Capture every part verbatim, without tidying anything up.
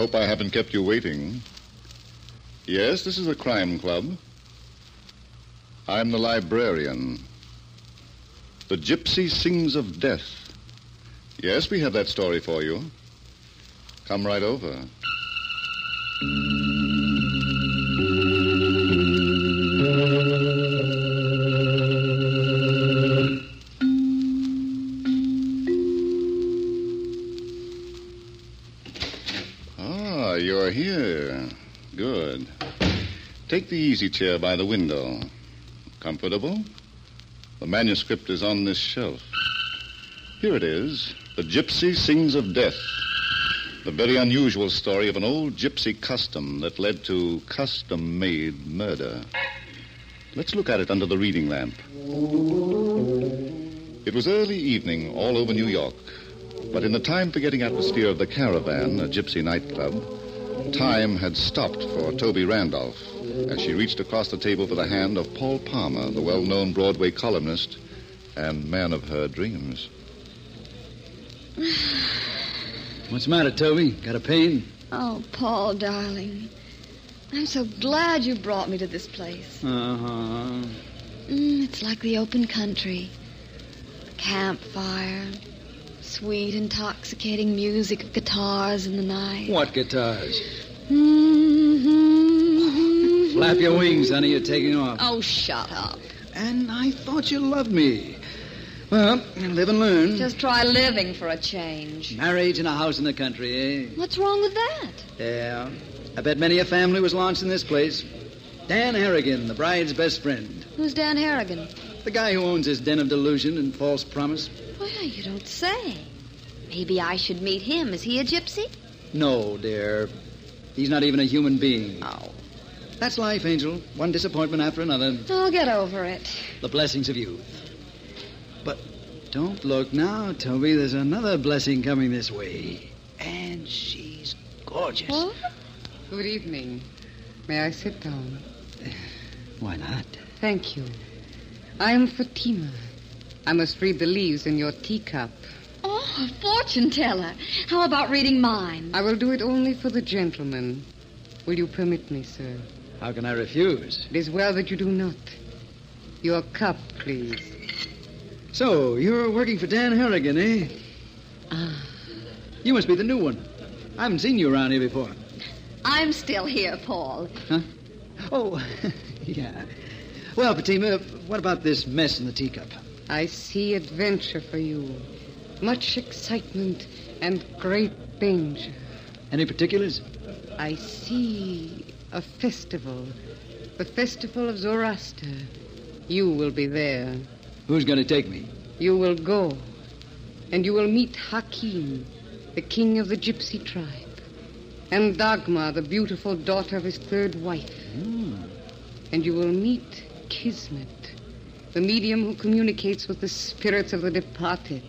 hope I haven't kept you waiting. Yes, this is a crime club. I'm the librarian. The Gypsy Sings of Death. Yes, we have that story for you. Come right over. Ah, you're here. Good. Take the easy chair by the window. Comfortable? The manuscript is on this shelf. Here it is. The Gypsy Sings of Death. The very unusual story of an old gypsy custom that led to custom-made murder. Let's look at it under the reading lamp. It was early evening all over New York, but in the time-forgetting atmosphere of the Caravan, a gypsy nightclub, time had stopped for Toby Randolph as she reached across the table for the hand of Paul Palmer, the well-known Broadway columnist and man of her dreams. What's the matter, Toby? Got a pain? Oh, Paul, darling. I'm so glad you brought me to this place. Uh-huh. Mm, it's like the open country. Campfire. Sweet, intoxicating music of guitars in the night. What guitars? Mm-hmm. Flap your wings, honey. You're taking off. Oh, shut up. And I thought you loved me. Well, live and learn. Just try living for a change. Marriage in a house in the country, eh? What's wrong with that? Yeah. I bet many a family was launched in this place. Dan Harrigan, the bride's best friend. Who's Dan Harrigan? The guy who owns this den of delusion and false promise. Well, you don't say. Maybe I should meet him. Is he a gypsy? No, dear. He's not even a human being. Oh. That's life, Angel. One disappointment after another. I'll get over it. The blessings of youth. But don't look now, Toby. There's another blessing coming this way. And she's gorgeous. What? Good evening. May I sit down? Why not? Thank you. I am Fatima. I must read the leaves in your teacup. Oh, fortune teller. How about reading mine? I will do it only for the gentleman. Will you permit me, sir? How can I refuse? It is well that you do not. Your cup, please. So, you're working for Dan Harrigan, eh? Ah. You must be the new one. I haven't seen you around here before. I'm still here, Paul. Huh? Oh, yeah. Well, Fatima, what about this mess in the teacup? I see adventure for you. Much excitement and great danger. Any particulars? I see a festival. The festival of Zoroaster. You will be there. Who's going to take me? You will go. And you will meet Hakim, the king of the gypsy tribe. And Dagmar, the beautiful daughter of his third wife. Mm. And you will meet Kismet, the medium who communicates with the spirits of the departed.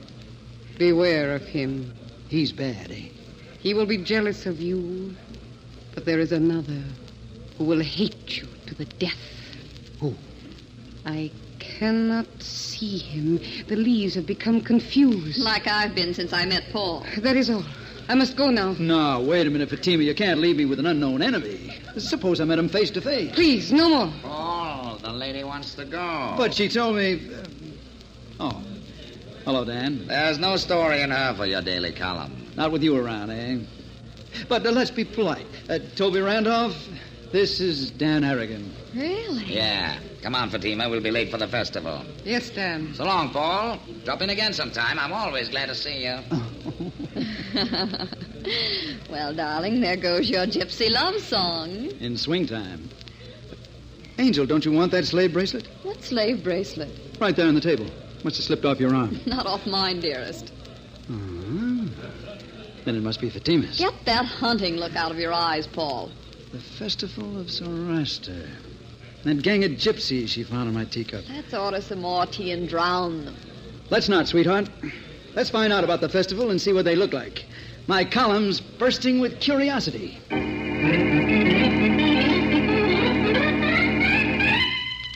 Beware of him. He's bad, eh? He will be jealous of you, but there is another who will hate you to the death. Who? I cannot see him. The leaves have become confused. Like I've been since I met Paul. That is all. I must go now. No, wait a minute, Fatima. You can't leave me with an unknown enemy. Suppose I met him face to face. Please, no more. Paul, the lady wants to go. But she told me... Uh... Oh. Hello, Dan. There's no story in her for your daily column. Not with you around, eh? But uh, let's be polite. Uh, Toby Randolph, this is Dan Harrigan. Really? Yeah. Come on, Fatima. We'll be late for the festival. Yes, Dan. So long, Paul. Drop in again sometime. I'm always glad to see you. Well, darling, there goes your gypsy love song. In swing time. Angel, don't you want that slave bracelet? What slave bracelet? Right there on the table. Must have slipped off your arm. Not off mine, dearest. Uh-huh. Then it must be Fatima's. Get that hunting look out of your eyes, Paul. The Festival of Zoroaster. That gang of gypsies she found in my teacup. Let's order some more tea and drown them. Let's not, sweetheart. Let's find out about the festival and see what they look like. My column's bursting with curiosity.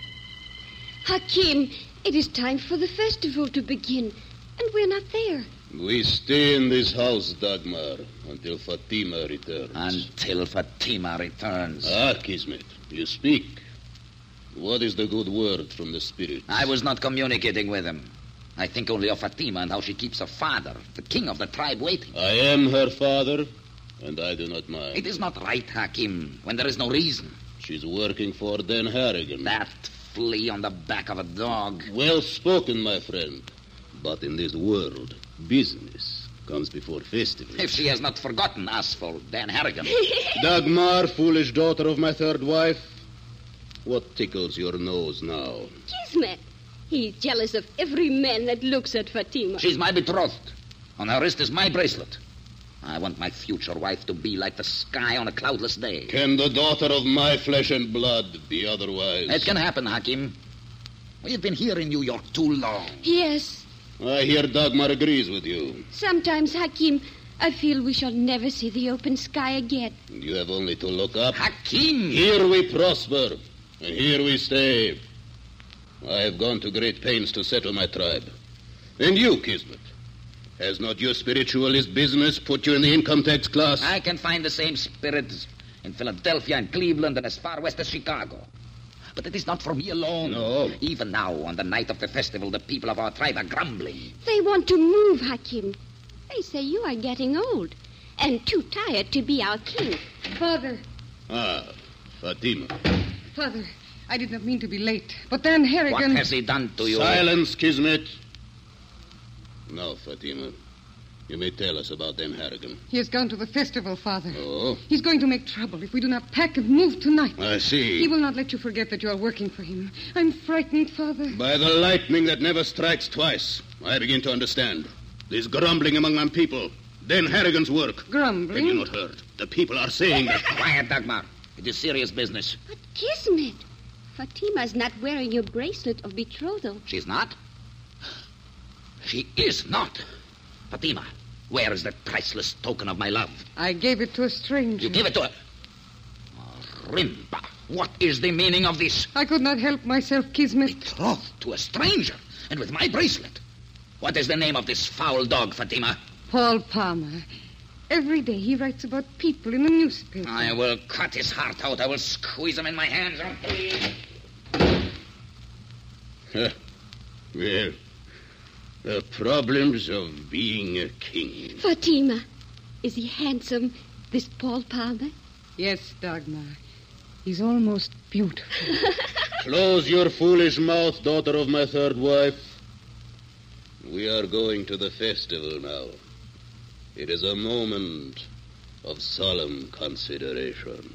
Hakim, it is time for the festival to begin, and we're not there. We stay in this house, Dagmar, until Fatima returns. Until Fatima returns. Ah, Kismet, you speak. What is the good word from the spirits? I was not communicating with him. I think only of Fatima and how she keeps her father, the king of the tribe, waiting. I am her father, and I do not mind. It is not right, Hakim, when there is no reason. She's working for Dan Harrigan. That flea on the back of a dog. Well spoken, my friend. But in this world, business comes before festivals. If she has not forgotten us for Dan Harrigan. Dagmar, foolish daughter of my third wife, what tickles your nose now? Kismet. He's jealous of every man that looks at Fatima. She's my betrothed. On her wrist is my bracelet. I want my future wife to be like the sky on a cloudless day. Can the daughter of my flesh and blood be otherwise? It can happen, Hakim. We've been here in New York too long. Yes. I hear Dagmar agrees with you. Sometimes, Hakim, I feel we shall never see the open sky again. You have only to look up. Hakim! Here we prosper, and here we stay. I have gone to great pains to settle my tribe. And you, Kismet, has not your spiritualist business put you in the income tax class? I can find the same spirits in Philadelphia and Cleveland and as far west as Chicago. But it is not for me alone. No. Even now, on the night of the festival, the people of our tribe are grumbling. They want to move, Hakim. They say you are getting old and too tired to be our king. Father. Ah, Fatima. Father, I did not mean to be late, but Dan Harrigan... What has he done to you? Silence, Kismet. Now, Fatima, you may tell us about Dan Harrigan. He has gone to the festival, Father. Oh? He's going to make trouble if we do not pack and move tonight. I see. He will not let you forget that you are working for him. I'm frightened, Father. By the lightning that never strikes twice, I begin to understand. There's grumbling among my people. Dan Harrigan's work. Grumbling? Have you not heard? The people are saying that... Quiet, Dagmar. It is serious business. But Kismet, Fatima's not wearing your bracelet of betrothal. She's not? She is not. Fatima, where is the priceless token of my love? I gave it to a stranger. You gave it to her? Oh, Rimba, what is the meaning of this? I could not help myself, Kismet. Betrothed to a stranger, and with my bracelet. What is the name of this foul dog, Fatima? Paul Palmer. Every day he writes about people in the newspaper. I will cut his heart out. I will squeeze him in my hands. Huh. Well, the problems of being a king. Fatima, is he handsome, this Paul Palmer? Yes, Dagmar. He's almost beautiful. Close your foolish mouth, daughter of my third wife. We are going to the festival now. It is a moment of solemn consideration.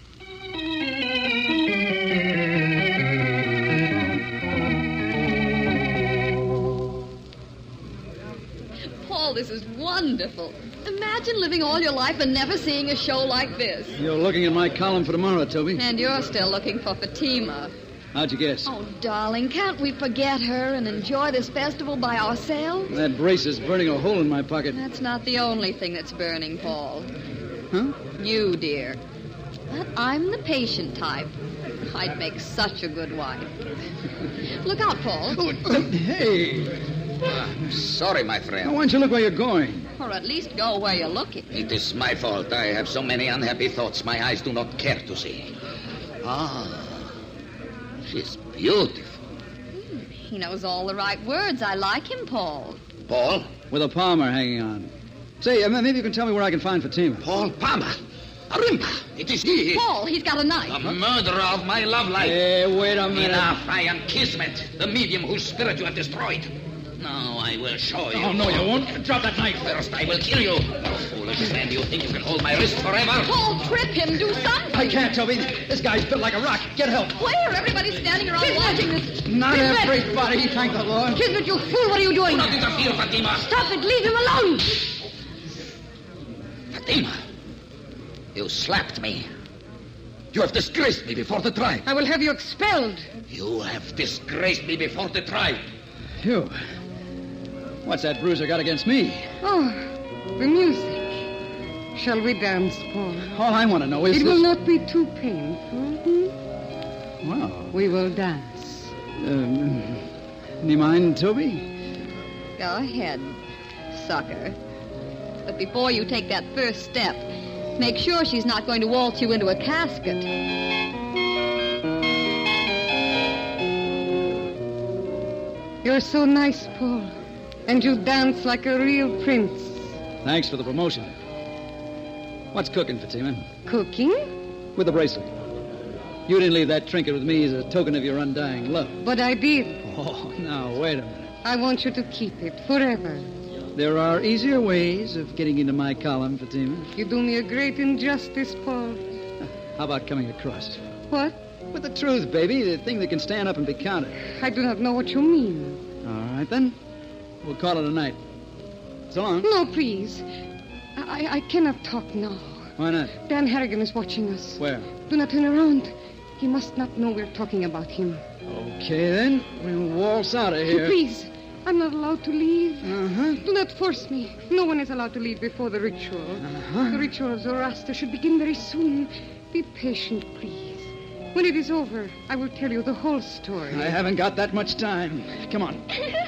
Paul, this is wonderful. Imagine living all your life and never seeing a show like this. You're looking at my column for tomorrow, Toby. And you're still looking for Fatima. How'd you guess? Oh, darling, can't we forget her and enjoy this festival by ourselves? That brace is burning a hole in my pocket. That's not the only thing that's burning, Paul. Huh? You, dear. But I'm the patient type. I'd make such a good wife. Look out, Paul. Oh, hey! I'm sorry, my friend. Why don't you look where you're going? Or at least go where you're looking. It is my fault. I have so many unhappy thoughts my eyes do not care to see. Ah, she's beautiful. Hmm, he knows all the right words. I like him, Paul. Paul? With a Palmer hanging on. Say, uh, maybe you can tell me where I can find Fatima. Paul Palmer. Rimba. It is he. Paul, he's got a knife. The murderer of my love life. Hey, wait a minute. Enough. I am Kismet, the medium whose spirit you have destroyed. Now I will show you. Oh, no, you won't. Drop that knife. First, I will kill you. Foolish man, do you think you can hold my wrist forever? Paul, trip him. Do something. I can't, Toby. This guy's built like a rock. Get help. Where? Everybody's standing around watching this. Not Kismet! everybody, thank the Lord. Kismet, you fool, what are you doing? Do not interfere, Fatima. Stop it, leave him alone. Fatima, you slapped me. You have disgraced me before the tribe. I will have you expelled. You have disgraced me before the tribe. Phew. What's that bruiser got against me? Oh, the music. Shall we dance, Paul? All I want to know is It this... will not be too painful. Hmm? Well, We will dance. um, do you mind, Toby? Go ahead, sucker. But before you take that first step, make sure she's not going to waltz you into a casket. You're so nice, Paul. And you dance like a real prince. Thanks for the promotion. What's cooking, Fatima? Cooking? With the bracelet. You didn't leave that trinket with me as a token of your undying love. But I did. Oh, now, wait a minute. I want you to keep it forever. There are easier ways of getting into my column, Fatima. You do me a great injustice, Paul. How about coming across? What? With the truth, baby, the thing that can stand up and be counted. I do not know what you mean. All right, then. We'll call it a night. So long. No, please. I, I cannot talk now. Why not? Dan Harrigan is watching us. Where? Do not turn around. He must not know we're talking about him. Okay, then. We'll waltz out of here. Please. I'm not allowed to leave. Uh-huh. Do not force me. No one is allowed to leave before the ritual. Uh-huh. The ritual of Zoroaster should begin very soon. Be patient, please. When it is over, I will tell you the whole story. I haven't got that much time. Come on.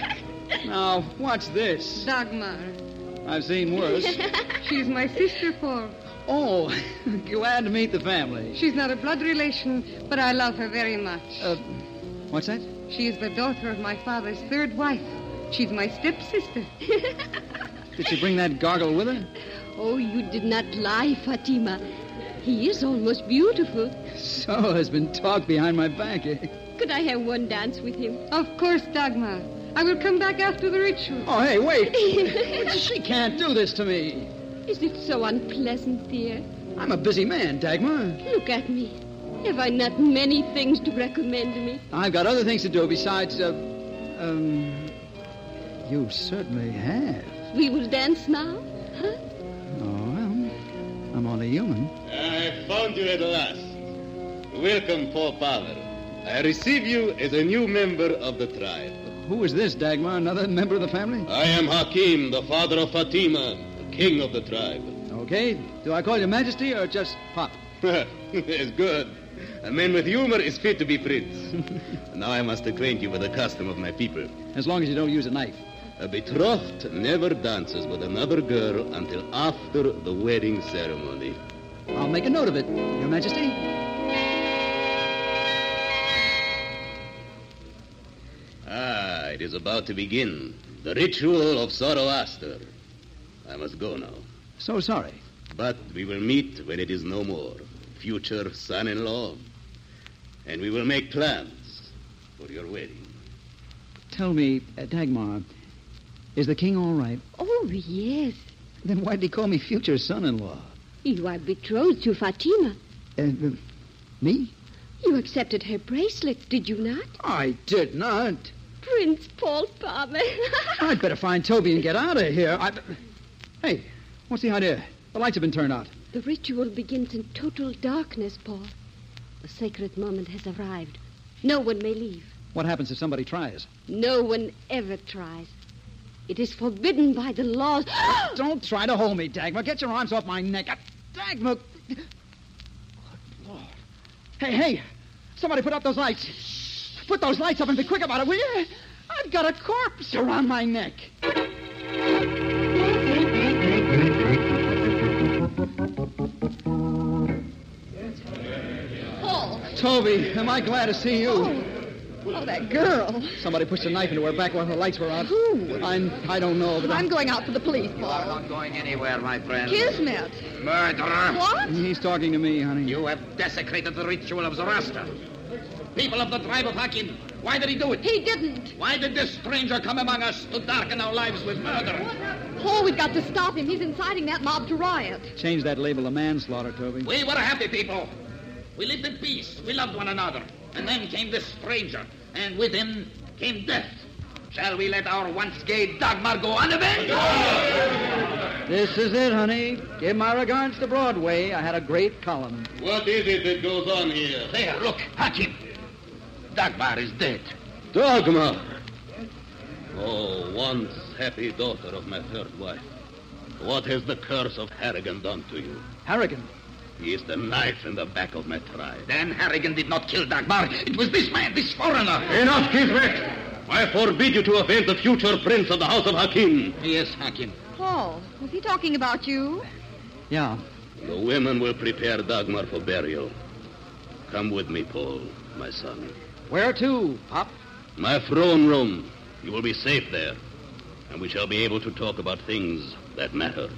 Now, watch this. Dagmar. I've seen worse. She's my sister, Paul. Oh, glad to meet the family. She's not a blood relation, but I love her very much. Uh, what's that? She is the daughter of my father's third wife. She's my stepsister. Did she bring that gargle with her? Oh, you did not lie, Fatima. He is almost beautiful. So has been talk behind my back, eh? Could I have one dance with him? Of course, Dagmar. I will come back after the ritual. Oh, hey, wait. She can't do this to me. Is it so unpleasant, dear? I'm a busy man, Dagmar. Look at me. Have I not many things to recommend me? I've got other things to do besides, uh, um... You certainly have. We will dance now, huh? Oh, well, I'm only human. I found you at last. Welcome, Paul Father. I receive you as a new member of the tribe. Who is this, Dagmar? Another member of the family? I am Hakim, the father of Fatima, the king of the tribe. Okay. Do I call you Majesty or just Pop? It's good. A man with humor is fit to be prince. Now I must acquaint you with the custom of my people. As long as you don't use a knife. A betrothed never dances with another girl until after the wedding ceremony. I'll make a note of it, Your Majesty. Ah, it is about to begin. The ritual of Zoroaster. I must go now. So sorry. But we will meet when it is no more. Future son-in-law. And we will make plans for your wedding. Tell me, uh, Dagmar, is the king all right? Oh, yes. Then why'd he call me future son-in-law? You are betrothed to Fatima. Uh, uh, me? You accepted her bracelet, did you not? I did not. Prince Paul Palmer. I'd better find Toby and get out of here. I... Hey, what's the idea? The lights have been turned out. The ritual begins in total darkness, Paul. The sacred moment has arrived. No one may leave. What happens if somebody tries? No one ever tries. It is forbidden by the laws. Don't try to hold me, Dagmar. Get your arms off my neck. Uh, Dagmar! Good Lord. Hey, hey! Somebody put up those lights. Put those lights up and be quick about it, will you? I've got a corpse around my neck. Paul! Toby, am I glad to see you? Oh, oh that girl. Somebody pushed a knife into her back while the lights were out. Who? I'm, I don't know, but... I'm going out for the police, You are Paul. not going anywhere, my friend. Kismet. Murderer! What? He's talking to me, honey. You have desecrated the ritual of Zoroaster. People of the tribe of Hakim, why did he do it? He didn't. Why did this stranger come among us to darken our lives with murder? Paul, we've got to stop him. He's inciting that mob to riot. Change that label to manslaughter, Toby. We were a happy people. We lived in peace. We loved one another. And then came this stranger. And with him came death. Shall we let our once gay Dagmar go unavenged? This is it, honey. Give my regards to Broadway. I had a great column. What is it that goes on here? There, look, Hakim. Dagmar is dead. Dagmar! Oh, once happy daughter of my third wife. What has the curse of Harrigan done to you? Harrigan. He is the knife in the back of my tribe. Then Harrigan did not kill Dagmar. It was this man, this foreigner. Enough, Kismet! I forbid you to offend the future prince of the House of Hakim. Yes, Hakim. Paul, was he talking about you? Yeah. The women will prepare Dagmar for burial. Come with me, Paul, my son. Where to, Pop? My throne room. You will be safe there. And we shall be able to talk about things that matter.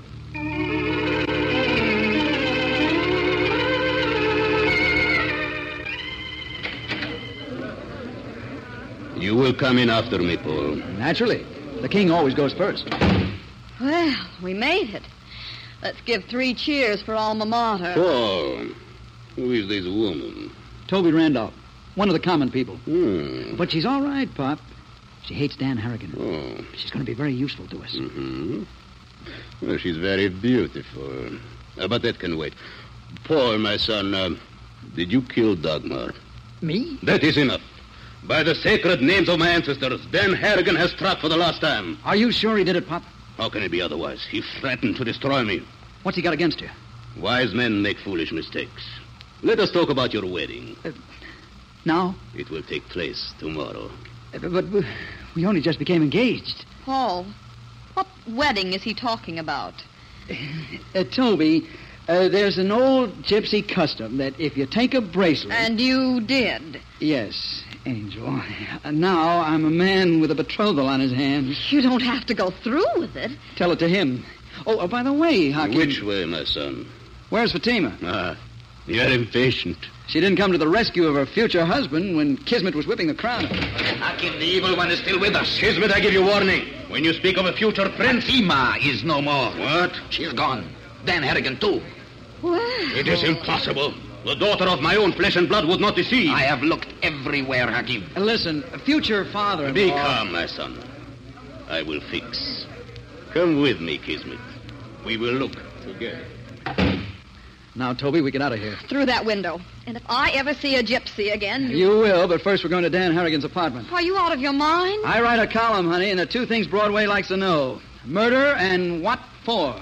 You will come in after me, Paul. Naturally. The king always goes first. Well, we made it. Let's give three cheers for Alma Mater. Paul, who is this woman? Toby Randolph, one of the common people. Hmm. But she's all right, Pop. She hates Dan Harrigan. Oh. She's going to be very useful to us. Mm-hmm. Well, she's very beautiful. Uh, but that can wait. Paul, my son, uh, did you kill Dagmar? Me? That is enough. By the sacred names of my ancestors, Dan Harrigan has struck for the last time. Are you sure he did it, Pop? How can it be otherwise? He threatened to destroy me. What's he got against you? Wise men make foolish mistakes. Let us talk about your wedding. Uh, now? It will take place tomorrow. Uh, but we only just became engaged. Paul, what wedding is he talking about? Uh, Toby, uh, there's an old gypsy custom that if you take a bracelet... And you did? Yes, Angel. Uh, now I'm a man with a betrothal on his hands. You don't have to go through with it. Tell it to him. Oh, uh, by the way, Hakim... Which way, my son? Where's Fatima? Ah, you're impatient. She didn't come to the rescue of her future husband when Kismet was whipping the crown. Hakim, the evil one is still with us. Kismet, I give you warning. When you speak of a future prince... Fatima is no more. What? She's gone. Dan Harrigan, too. Well... It is impossible. The daughter of my own flesh and blood would not deceive. I have looked everywhere, Hakim. Uh, listen, future father... Be calm, my son. I will fix. Come with me, Kismet. We will look together. Now, Toby, we get out of here. Through that window. And if I ever see a gypsy again... You... You will, but first we're going to Dan Harrigan's apartment. Are you out of your mind? I write a column, honey, and the two things Broadway likes to know. Murder and what for.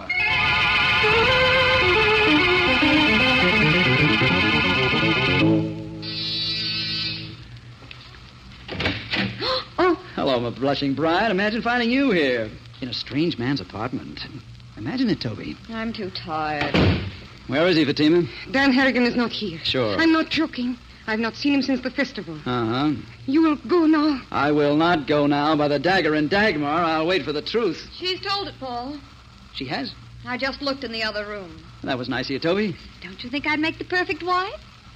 Oh. Hello, my blushing bride. Imagine finding you here. In a strange man's apartment. Imagine it, Toby. I'm too tired. Where is he, Fatima? Dan Harrigan is not here. Sure. I'm not joking. I've not seen him since the festival. Uh-huh. You will go now. I will not go now. By the dagger and Dagmar, I'll wait for the truth. She's told it, Paul. She has? I just looked in the other room. That was nice of you, Toby. Don't you think I'd make the perfect wife?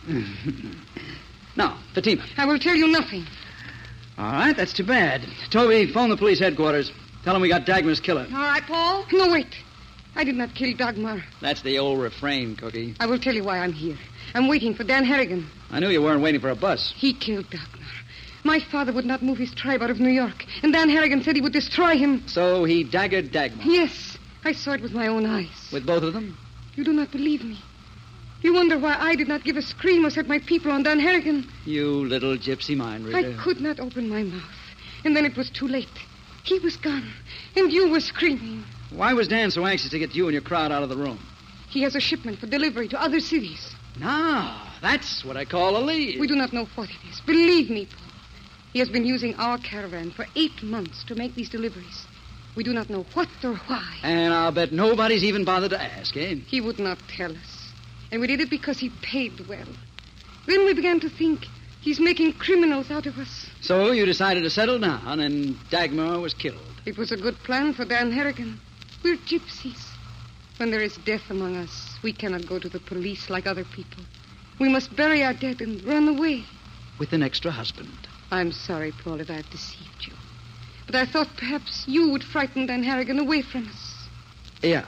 Now, Fatima. I will tell you nothing. All right, that's too bad. Toby, phone the police headquarters. Tell them we got Dagmar's killer. All right, Paul. No, wait. I did not kill Dagmar. That's the old refrain, Cookie. I will tell you why I'm here. I'm waiting for Dan Harrigan. I knew you weren't waiting for a bus. He killed Dagmar. My father would not move his tribe out of New York, and Dan Harrigan said he would destroy him. So he daggered Dagmar? Yes. I saw it with my own eyes. With both of them? You do not believe me. You wonder why I did not give a scream or set my people on Dan Harrigan. You little gypsy mind reader. I could not open my mouth. And then it was too late. He was gone, and you were screaming. Why was Dan so anxious to get you and your crowd out of the room? He has a shipment for delivery to other cities. Now, that's what I call a lead. We do not know what it is. Believe me, Paul. He has been using our caravan for eight months to make these deliveries. We do not know what or why. And I'll bet nobody's even bothered to ask, eh? He would not tell us. And we did it because he paid well. Then we began to think he's making criminals out of us. So you decided to settle down, and Dagmar was killed. It was a good plan for Dan Harrigan. We're gypsies. When there is death among us, we cannot go to the police like other people. We must bury our dead and run away. With an extra husband. I'm sorry, Paul, if I've deceived you. But I thought perhaps you would frighten Dan Harrigan away from us. Yeah.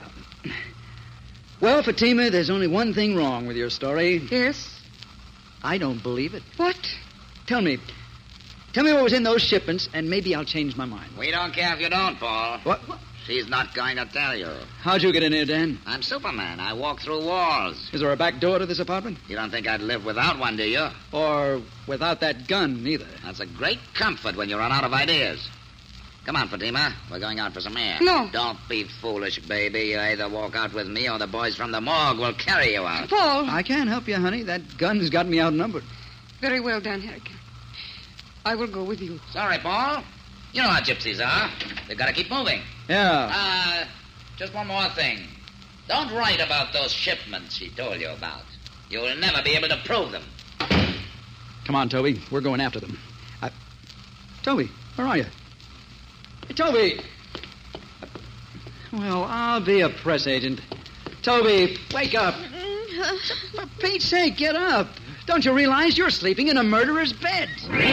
Well, Fatima, there's only one thing wrong with your story. Yes? I don't believe it. What? Tell me. Tell me what was in those shipments, and maybe I'll change my mind. We don't care if you don't, Paul. What? She's not going to tell you. How'd you get in here, Dan? I'm Superman. I walk through walls. Is there a back door to this apartment? You don't think I'd live without one, do you? Or without that gun, either. That's a great comfort when you run out of ideas. Come on, Fatima. We're going out for some air. No. Don't be foolish, baby. You either walk out with me or the boys from the morgue will carry you out. Paul! I can't help you, honey. That gun's got me outnumbered. Very well, Dan Harrigan. I will go with you. Sorry, Paul. You know how gypsies are. They've got to keep moving. Yeah. Uh, just one more thing. Don't write about those shipments he told you about. You will never be able to prove them. Come on, Toby. We're going after them. I... Toby, where are you? Hey, Toby! Well, I'll be a press agent. Toby, wake up. For Pete's sake, get up. Don't you realize you're sleeping in a murderer's bed?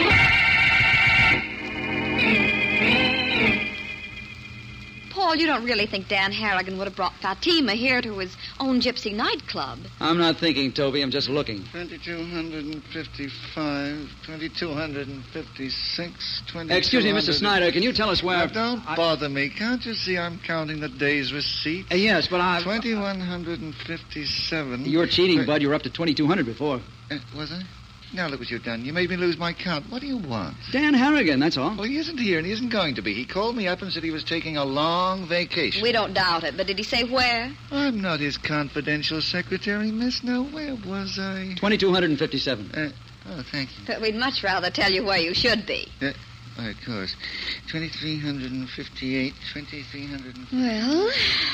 Paul, you don't really think Dan Harrigan would have brought Fatima here to his own gypsy nightclub? I'm not thinking, Toby. I'm just looking. twenty-two fifty-five, twenty-two fifty-six, twenty-two... Excuse me, Mister Snyder. Can you tell us where... Now, don't I... bother me. Can't you see I'm counting the day's receipts? Uh, yes, but I... twenty-one fifty-seven. You're cheating, Bud. You were up to twenty-two hundred before. Uh, was I? Now look what you've done. You made me lose my count. What do you want? Dan Harrigan, that's all. Well, he isn't here, and he isn't going to be. He called me up and said he was taking a long vacation. We don't doubt it, but did he say where? I'm not his confidential secretary, miss. Now, where was I? twenty-two fifty-seven. Uh, oh, thank you. But we'd much rather tell you where you should be. Uh, oh, of course. twenty-three fifty-eight, twenty-three fifty-eight. Well,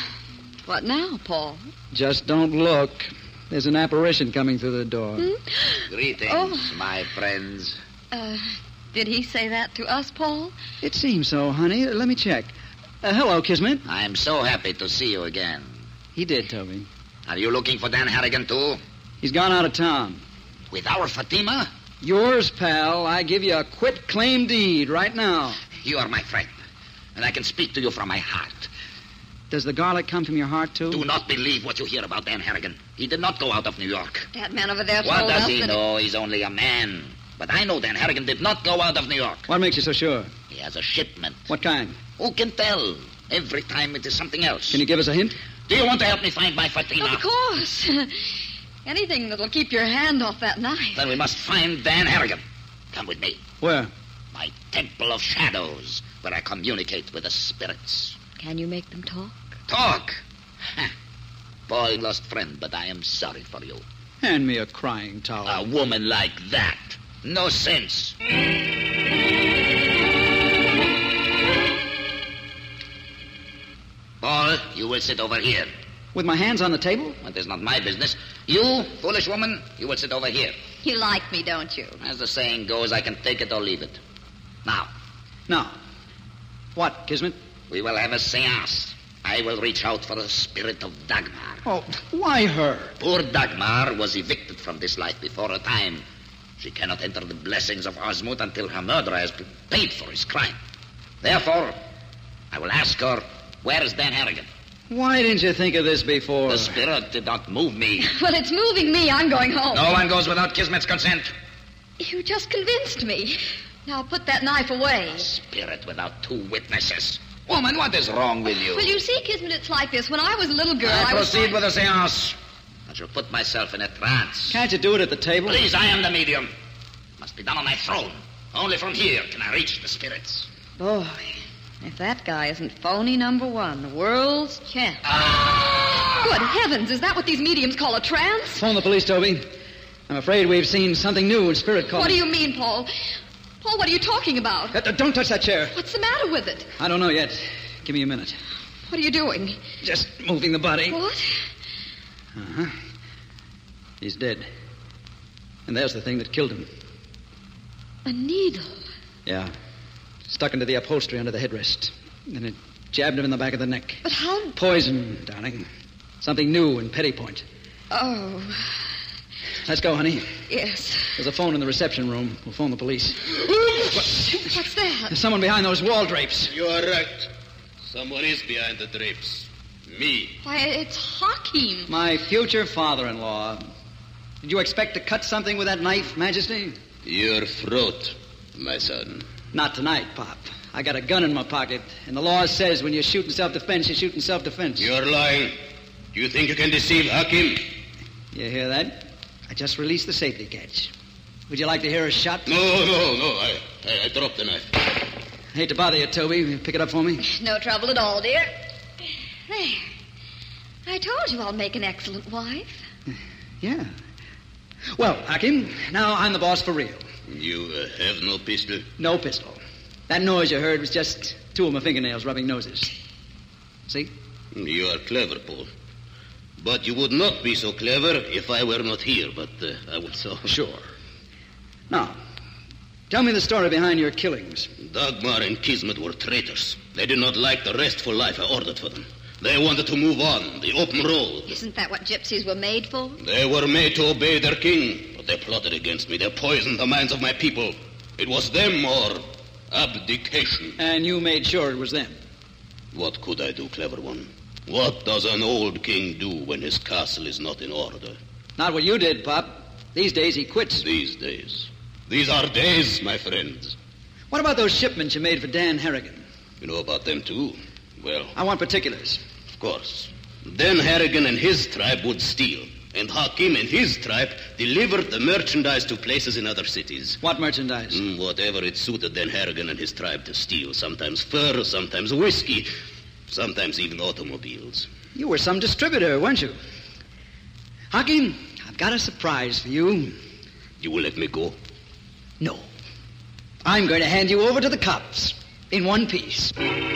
what now, Paul? Just don't look. There's an apparition coming through the door. Hmm? Greetings, Oh. my friends. Uh, did he say that to us, Paul? It seems so, honey. Let me check. Uh, hello, Kismet. I'm so happy to see you again. He did, Toby. Are you looking for Dan Harrigan, too? He's gone out of town. With our Fatima? Yours, pal. I give you a quit claim deed right now. You are my friend, and I can speak to you from my heart. Does the garlic come from your heart, too? Do not believe what you hear about Dan Harrigan. He did not go out of New York. That man over there What told does us he that... know? He's only a man. But I know Dan Harrigan did not go out of New York. What makes you so sure? He has a shipment. What kind? Who can tell? Every time it is something else. Can you give us a hint? Do you want to help me find my Fatima? Of course. Anything that'll keep your hand off that knife. Then we must find Dan Harrigan. Come with me. Where? My Temple of Shadows, where I communicate with the spirits. Can you make them talk? Talk? Ha. Boy, lost friend, but I am sorry for you. Hand me a crying towel. A woman like that. No sense. Paul, you will sit over here. With my hands on the table? That is not my business. You, foolish woman, you will sit over here. You like me, don't you? As the saying goes, I can take it or leave it. Now, Now. What, Kismet? we will have a seance. I will reach out for the spirit of Dagmar. Oh, why her? Poor Dagmar was evicted from this life before her time. She cannot enter the blessings of Osmond until her murderer has been paid for his crime. Therefore, I will ask her, where is Dan Harrigan? Why didn't you think of this before? The spirit did not move me. Well, it's moving me. I'm going home. No one goes without Kismet's consent. You just convinced me. Now put that knife away. Spirit without two witnesses. Woman, what is wrong with you? Well, you see, Kismet, it's like this. When I was a little girl, I I, was... proceed with the seance. I shall put myself in a trance. Can't you do it at the table? Please, I am the medium. Must be done on my throne. Only from here can I reach the spirits. Boy, if that guy isn't phony number one, the world's champ. Ah! Good heavens, is that what these mediums call a trance? Phone the police, Toby. I'm afraid we've seen something new in spirit calling. What do you mean, Paul? Paul, what are you talking about? Uh, don't touch that chair. What's the matter with it? I don't know yet. Give me a minute. What are you doing? Just moving the body. What? Uh-huh. He's dead. And there's the thing that killed him. A needle. Yeah. Stuck into the upholstery under the headrest. And it jabbed him in the back of the neck. But how... Poison, darling. Something new in Petty Point. Oh, Let's go, honey. yes. There's a phone in the reception room. We'll phone the police. What's that? There's someone behind those wall drapes. You are right. Someone is behind the drapes. Me. Why, it's Hakim. My future father-in-law. Did you expect to cut something with that knife, Majesty? Your throat, my son. Not tonight, Pop. I got a gun in my pocket, and the law says when you shoot in self-defense, you shoot in self-defense. You're lying. Do you think you can deceive Hakim? You hear that? I just released the safety catch. Would you like to hear a shot? No, no, no. I, I, I dropped the knife. Hate to bother you, Toby. Will you pick it up for me? No trouble at all, dear. There. I told you I'll make an excellent wife. Yeah. Well, Hakim, now I'm the boss for real. You uh, have no pistol? No pistol. That noise you heard was just two of my fingernails rubbing noses. See? You are clever, Paul. But you would not be so clever if I were not here, but uh, I will so... Sure. Now, tell me the story behind your killings. Dagmar and Kismet were traitors. They did not like the restful life I ordered for them. They wanted to move on, the open road. Isn't that what gypsies were made for? They were made to obey their king, but they plotted against me. They poisoned the minds of my people. It was them or abdication. And you made sure it was them? What could I do, clever one? What does an old king do when his castle is not in order? Not what you did, Pop. These days he quits. These days. These are days, my friends. What about those shipments you made for Dan Harrigan? You know about them, too? Well... I want particulars. Of course. Dan Harrigan and his tribe would steal, and Hakim and his tribe delivered the merchandise to places in other cities. What merchandise? Mm, whatever it suited Dan Harrigan and his tribe to steal. Sometimes fur, sometimes whiskey, sometimes even automobiles. You were some distributor, weren't you? Hakim, I've got a surprise for you. You will let me go? No. I'm going to hand you over to the cops in one piece.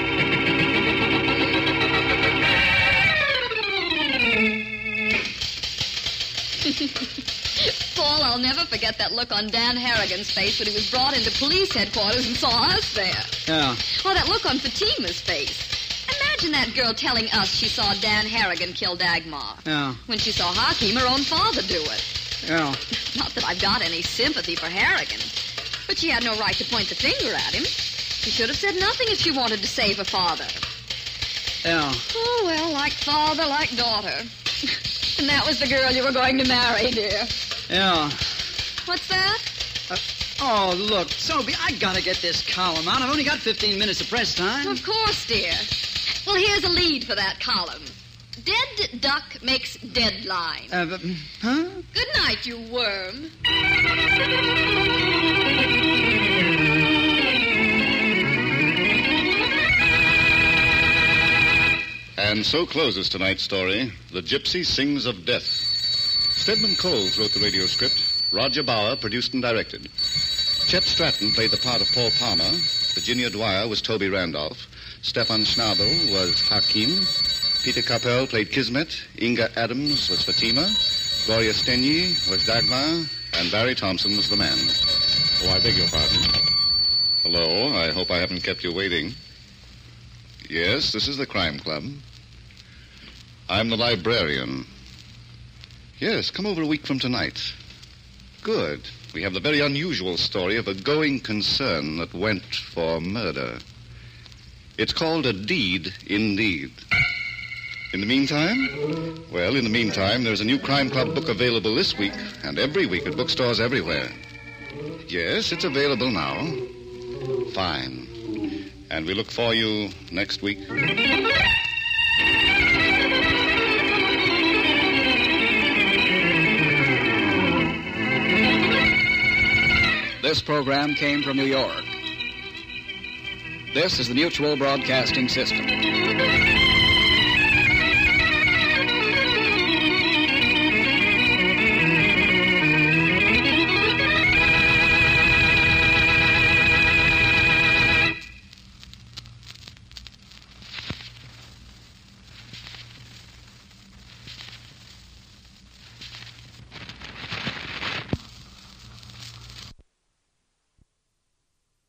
Paul, I'll never forget that look on Dan Harrigan's face when he was brought into police headquarters and saw us there. Yeah. Oh, that look on Fatima's face. Imagine that girl telling us she saw Dan Harrigan kill Dagmar. Yeah. When she saw Hakim, her own father, do it. Yeah. Not that I've got any sympathy for Harrigan, but she had no right to point the finger at him. She should have said nothing if she wanted to save her father. Yeah. Oh, well, like father, like daughter. And that was the girl you were going to marry, dear. Yeah. What's that? Uh, oh, look, Soapy, I gotta get this column out. I've only got fifteen minutes of press time. Of course, dear. Well, here's a lead for that column. Dead duck makes deadline. Uh, but, huh? Good night, you worm. And so closes tonight's story, The Gypsy Sings of Death. Stedman Coles wrote the radio script. Roger Bauer produced and directed. Chet Stratton played the part of Paul Palmer. Virginia Dwyer was Toby Randolph. Stefan Schnabel was Hakim. Peter Capel played Kismet. Inga Adams was Fatima. Gloria Stenyi was Dagmar. And Barry Thompson was the man. Oh, I beg your pardon. Hello. I hope I haven't kept you waiting. Yes, this is the Crime Club. I'm the librarian. Yes, come over a week from tonight. Good. We have the very unusual story of a going concern that went for murder. It's called A Deed Indeed. In the meantime? Well, in the meantime, there's a new Crime Club book available this week and every week at bookstores everywhere. Yes, it's available now. Fine. And we look for you next week. This program came from New York. This is the Mutual Broadcasting System.